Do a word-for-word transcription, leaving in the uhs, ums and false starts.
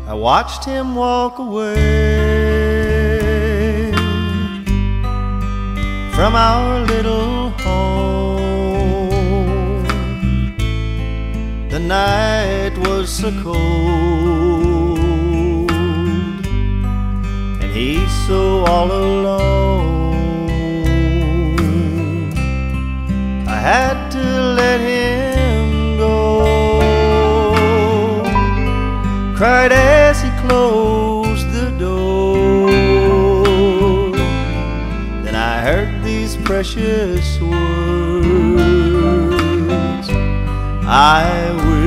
I watched him walk away from our little home. The night was so cold, and he's so all alone. I had to let him go. Cried as he closed the door. Then I heard these precious words: I will